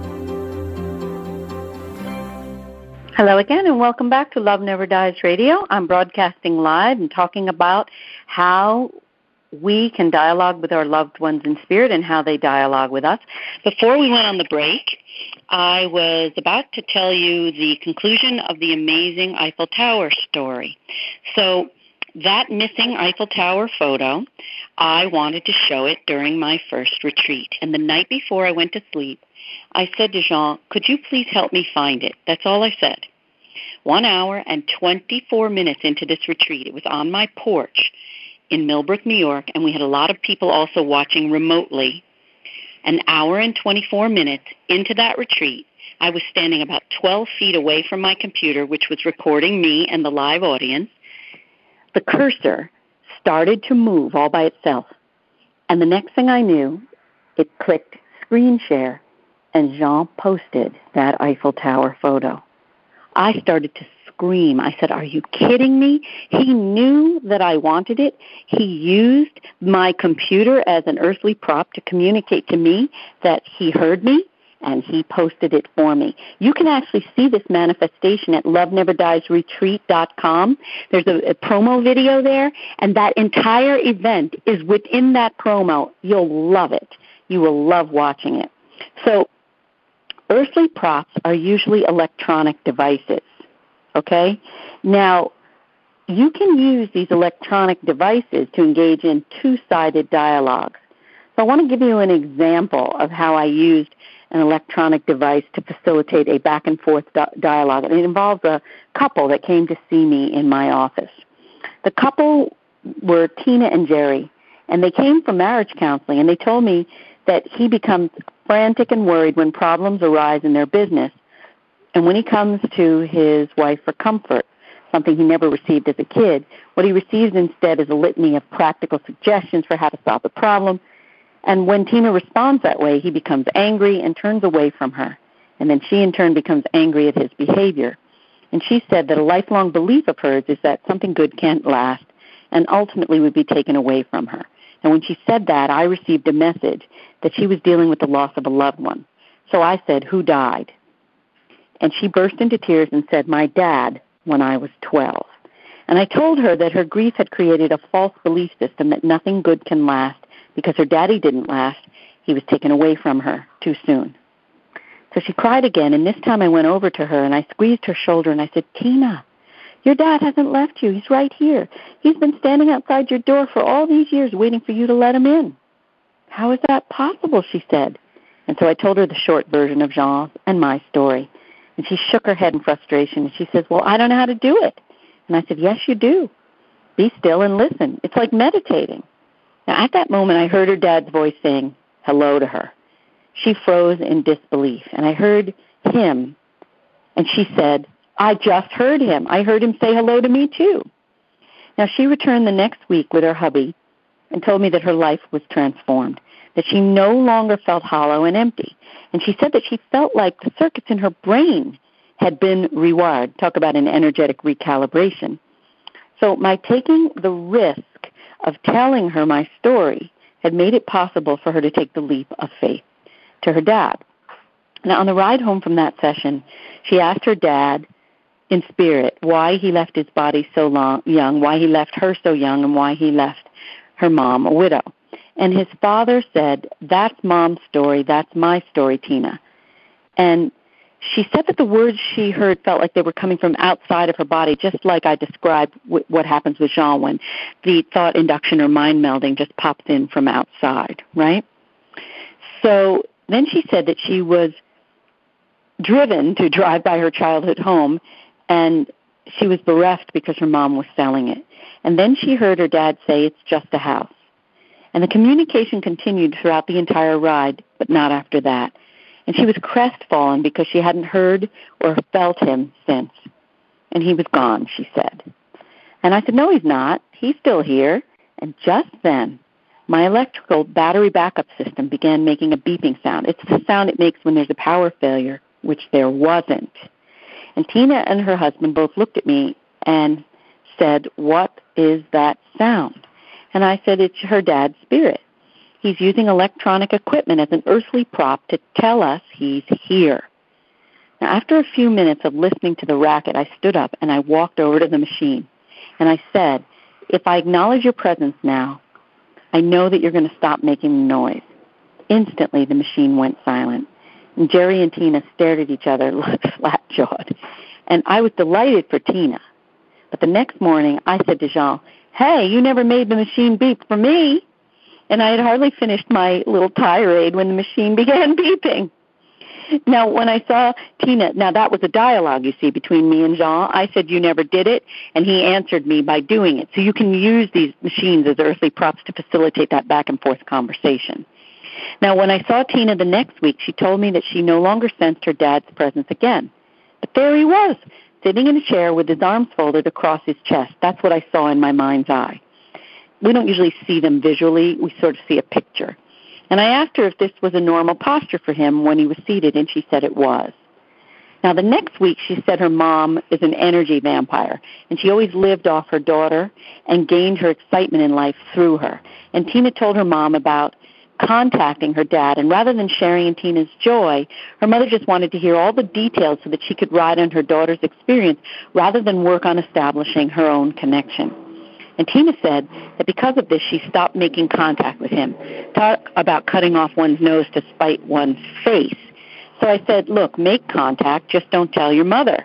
Hello again, and welcome back to Love Never Dies Radio. I'm broadcasting live and talking about how we can dialogue with our loved ones in spirit and how they dialogue with us. Before we went on the break, I was about to tell you the conclusion of the amazing Eiffel Tower story. So that missing Eiffel Tower photo, I wanted to show it during my first retreat. And the night before I went to sleep, I said to Jean, could you please help me find it? That's all I said. 1 hour and 24 minutes into this retreat, it was on my porch in Millbrook, New York, and we had a lot of people also watching remotely. An hour and 24 minutes into that retreat, I was standing about 12 feet away from my computer, which was recording me and the live audience. The cursor started to move all by itself. And the next thing I knew, it clicked screen share, and Jean posted that Eiffel Tower photo. I started to scream. I said, are you kidding me? He knew that I wanted it. He used my computer as an earthly prop to communicate to me that he heard me, and he posted it for me. You can actually see this manifestation at loveneverdiesretreat.com. There's a promo video there, and that entire event is within that promo. You'll love it. You will love watching it. So earthly props are usually electronic devices, okay? Now, you can use these electronic devices to engage in two-sided dialogue. So I want to give you an example of how I used an electronic device to facilitate a back-and-forth dialogue. And it involves a couple that came to see me in my office. The couple were Tina and Jerry, and they came from marriage counseling, and they told me that he becomes frantic and worried when problems arise in their business, and when he comes to his wife for comfort, something he never received as a kid, what he receives instead is a litany of practical suggestions for how to solve the problem. And when Tina responds that way, he becomes angry and turns away from her. And then she, in turn, becomes angry at his behavior. And she said that a lifelong belief of hers is that something good can't last and ultimately would be taken away from her. And when she said that, I received a message that she was dealing with the loss of a loved one. So I said, who died? And she burst into tears and said, my dad, when I was 12. And I told her that her grief had created a false belief system that nothing good can last. Because her daddy didn't last, he was taken away from her too soon. So she cried again, and this time I went over to her, and I squeezed her shoulder, and I said, Tina, your dad hasn't left you. He's right here. He's been standing outside your door for all these years waiting for you to let him in. How is that possible, she said. And so I told her the short version of Jean's and my story. And she shook her head in frustration, and she says, well, I don't know how to do it. And I said, yes, you do. Be still and listen. It's like meditating. Now, at that moment, I heard her dad's voice saying hello to her. She froze in disbelief, and I heard him, and she said, I just heard him. I heard him say hello to me, too. Now, she returned the next week with her hubby and told me that her life was transformed, that she no longer felt hollow and empty. And she said that she felt like the circuits in her brain had been rewired. Talk about an energetic recalibration. So my taking the risk of telling her my story had made it possible for her to take the leap of faith to her dad. Now, on the ride home from that session, she asked her dad in spirit why he left his body so young, why he left her so young, and why he left her mom a widow. And his father said, that's Mom's story, that's my story, Tina. And she said that the words she heard felt like they were coming from outside of her body, just like I described what happens with Jean when the thought induction or mind melding just pops in from outside, right? So then she said that she was driven to drive by her childhood home, and she was bereft because her mom was selling it. And then she heard her dad say, it's just a house. And the communication continued throughout the entire ride, but not after that. And she was crestfallen because she hadn't heard or felt him since. And he was gone, she said. And I said, no, he's not. He's still here. And just then, my electrical battery backup system began making a beeping sound. It's the sound it makes when there's a power failure, which there wasn't. And Tina and her husband both looked at me and said, what is that sound? And I said, it's her dad's spirit. He's using electronic equipment as an earthly prop to tell us he's here. Now, after a few minutes of listening to the racket, I stood up and I walked over to the machine. And I said, if I acknowledge your presence now, I know that you're going to stop making noise. Instantly, the machine went silent. And Jerry and Tina stared at each other flat-jawed. And I was delighted for Tina. But the next morning, I said to Jean, hey, you never made the machine beep for me. And I had hardly finished my little tirade when the machine began beeping. Now, when I saw Tina, now that was a dialogue, you see, between me and Jean. I said, you never did it, and he answered me by doing it. So you can use these machines as earthly props to facilitate that back-and-forth conversation. Now, when I saw Tina the next week, she told me that she no longer sensed her dad's presence again. But there he was, sitting in a chair with his arms folded across his chest. That's what I saw in my mind's eye. We don't usually see them visually. We sort of see a picture. And I asked her if this was a normal posture for him when he was seated, and she said it was. Now, the next week, she said her mom is an energy vampire, and she always lived off her daughter and gained her excitement in life through her. And Tina told her mom about contacting her dad, and rather than sharing in Tina's joy, her mother just wanted to hear all the details so that she could ride on her daughter's experience rather than work on establishing her own connection. And Tina said that because of this, she stopped making contact with him. Talk about cutting off one's nose to spite one's face. So I said, look, make contact, just don't tell your mother.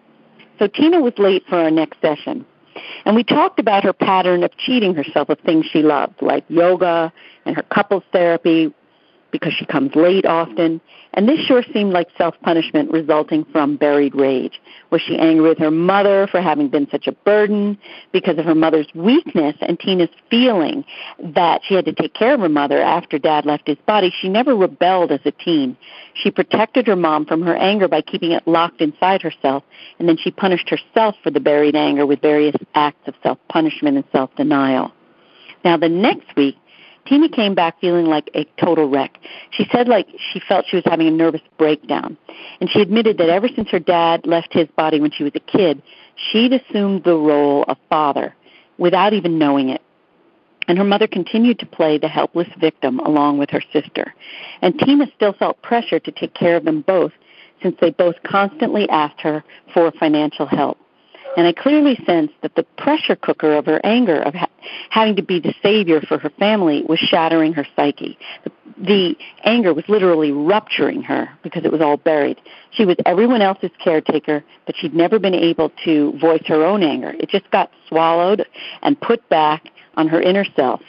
So Tina was late for our next session. And we talked about her pattern of cheating herself of things she loved, like yoga and her couples therapy, because she comes late often. And this sure seemed like self-punishment resulting from buried rage. Was she angry with her mother for having been such a burden because of her mother's weakness and Tina's feeling that she had to take care of her mother after Dad left his body? She never rebelled as a teen. She protected her mom from her anger by keeping it locked inside herself, and then she punished herself for the buried anger with various acts of self-punishment and self-denial. Now, the next week, Tina came back feeling like a total wreck. She said like she felt she was having a nervous breakdown. And she admitted that ever since her dad left his body when she was a kid, she'd assumed the role of father without even knowing it. And her mother continued to play the helpless victim along with her sister. And Tina still felt pressure to take care of them both since they both constantly asked her for financial help. And I clearly sensed that the pressure cooker of her anger of having to be the savior for her family was shattering her psyche. The anger was literally rupturing her because it was all buried. She was everyone else's caretaker, but she'd never been able to voice her own anger. It just got swallowed and put back on her inner self.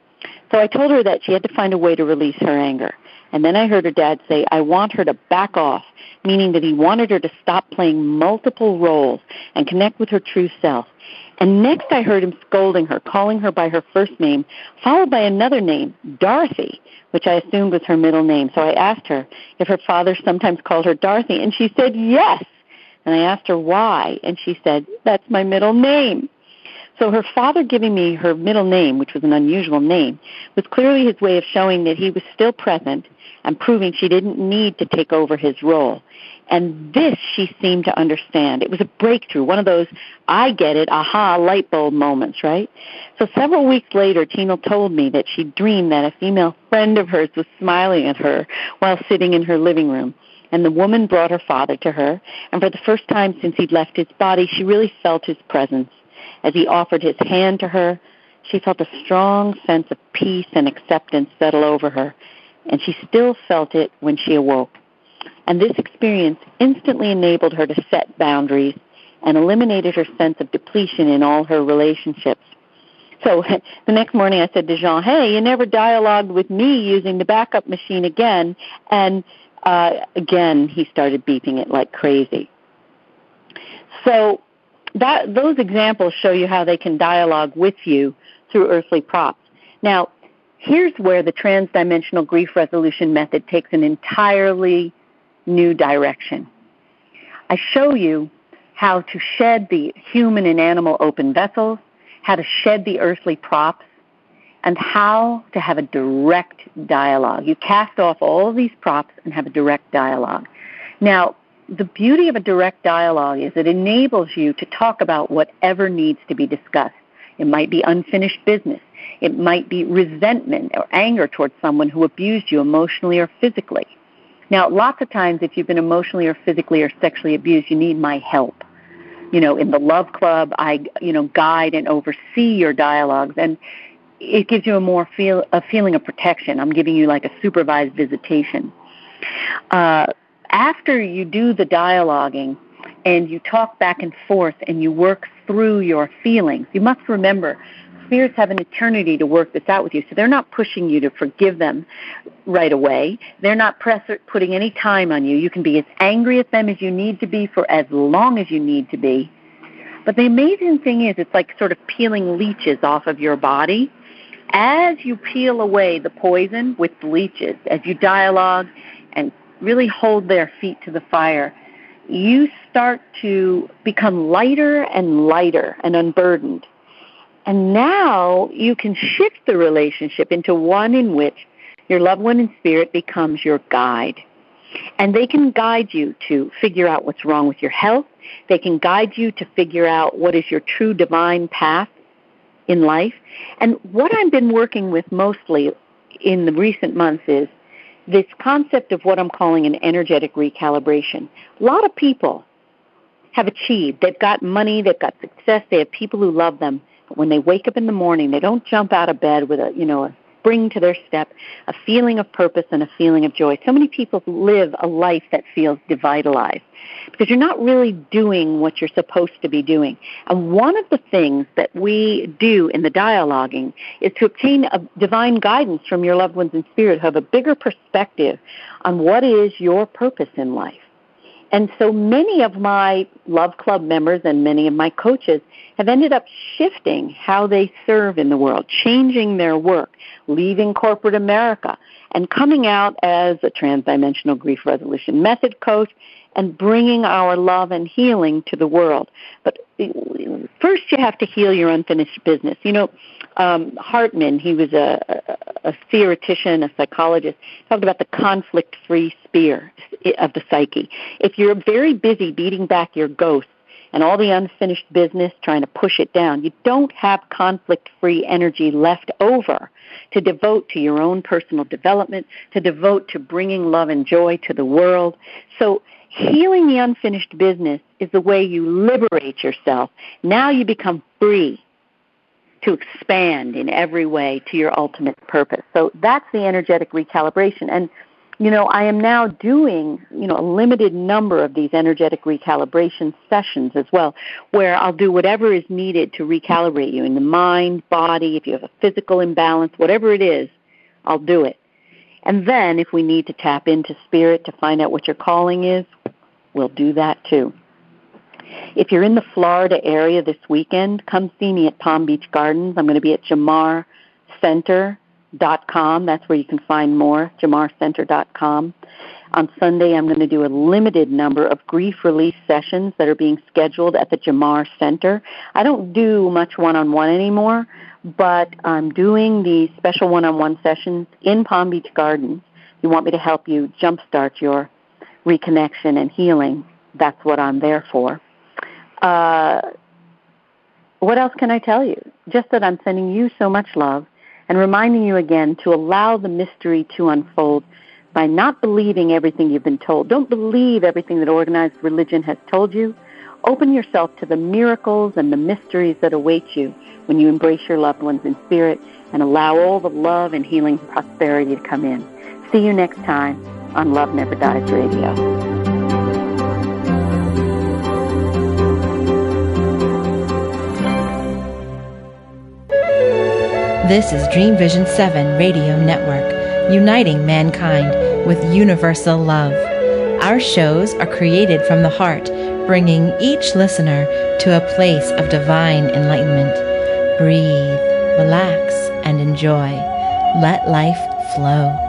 So I told her that she had to find a way to release her anger. And then I heard her dad say, I want her to back off, meaning that he wanted her to stop playing multiple roles and connect with her true self. And next I heard him scolding her, calling her by her first name, followed by another name, Dorothy, which I assumed was her middle name. So I asked her if her father sometimes called her Dorothy, and she said yes. And I asked her why, and she said, that's my middle name. So her father giving me her middle name, which was an unusual name, was clearly his way of showing that he was still present and proving she didn't need to take over his role. And this she seemed to understand. It was a breakthrough, one of those, I get it, aha, light bulb moments, right? So several weeks later, Tina told me that she dreamed that a female friend of hers was smiling at her while sitting in her living room. And the woman brought her father to her, and for the first time since he'd left his body, she really felt his presence. As he offered his hand to her, she felt a strong sense of peace and acceptance settle over her, and she still felt it when she awoke. And this experience instantly enabled her to set boundaries and eliminated her sense of depletion in all her relationships. So the next morning I said to Jean, hey, you never dialogued with me using the backup machine again. And again, he started beeping it like crazy. So those examples show you how they can dialogue with you through earthly props. Now, here's where the transdimensional grief resolution method takes an entirely new direction. I show you how to shed the human and animal open vessels, how to shed the earthly props, and how to have a direct dialogue. You cast off all these props and have a direct dialogue. Now, the beauty of a direct dialogue is it enables you to talk about whatever needs to be discussed. It might be unfinished business. It might be resentment or anger towards someone who abused you emotionally or physically. Now, lots of times if you've been emotionally or physically or sexually abused, you need my help. In the Love Club, I, guide and oversee your dialogues, and it gives you a feeling of protection. I'm giving you like a supervised visitation. After you do the dialoguing and you talk back and forth and you work through your feelings, you must remember spirits have an eternity to work this out with you, so they're not pushing you to forgive them right away. They're not putting any time on you. You can be as angry at them as you need to be for as long as you need to be. But the amazing thing is it's like sort of peeling leeches off of your body. As you peel away the poison with the leeches, as you dialogue and really hold their feet to the fire, you start to become lighter and lighter and unburdened. And now you can shift the relationship into one in which your loved one in spirit becomes your guide. And they can guide you to figure out what's wrong with your health. They can guide you to figure out what is your true divine path in life. And what I've been working with mostly in the recent months is this concept of what I'm calling an energetic recalibration. A lot of people have achieved. They've got money, they've got success, they have people who love them. But when they wake up in the morning, they don't jump out of bed with a spring to their step, a feeling of purpose and a feeling of joy. So many people live a life that feels devitalized because you're not really doing what you're supposed to be doing. And one of the things that we do in the dialoguing is to obtain a divine guidance from your loved ones in spirit who have a bigger perspective on what is your purpose in life. And so many of my Love Club members and many of my coaches have ended up shifting how they serve in the world, changing their work, leaving corporate America, and coming out as a transdimensional grief resolution method coach and bringing our love and healing to the world. But first you have to heal your unfinished business. Hartman, he was a theoretician, a psychologist, talked about the conflict-free sphere of the psyche. If you're very busy beating back your ghosts and all the unfinished business, trying to push it down, you don't have conflict-free energy left over to devote to your own personal development, to devote to bringing love and joy to the world. So healing the unfinished business is the way you liberate yourself. Now you become free to expand in every way to your ultimate purpose. So that's the energetic recalibration. And, I am now doing, a limited number of these energetic recalibration sessions as well, where I'll do whatever is needed to recalibrate you in the mind, body, if you have a physical imbalance, whatever it is, I'll do it. And then if we need to tap into spirit to find out what your calling is, we'll do that too. If you're in the Florida area this weekend, come see me at Palm Beach Gardens. I'm going to be at JamarCenter.com. That's where you can find more, JamarCenter.com. On Sunday, I'm going to do a limited number of grief release sessions that are being scheduled at the Jamar Center. I don't do much one-on-one anymore, but I'm doing these special one-on-one sessions in Palm Beach Gardens. If you want me to help you jumpstart your reconnection and healing, that's what I'm there for. What else can I tell you? Just that I'm sending you so much love and reminding you again to allow the mystery to unfold by not believing everything you've been told. Don't believe everything that organized religion has told you. Open yourself to the miracles and the mysteries that await you when you embrace your loved ones in spirit and allow all the love and healing and prosperity to come in. See you next time on Love Never Dies Radio. This is Dream Vision 7 Radio Network, uniting mankind with universal love. Our shows are created from the heart, bringing each listener to a place of divine enlightenment. Breathe, relax, and enjoy. Let life flow.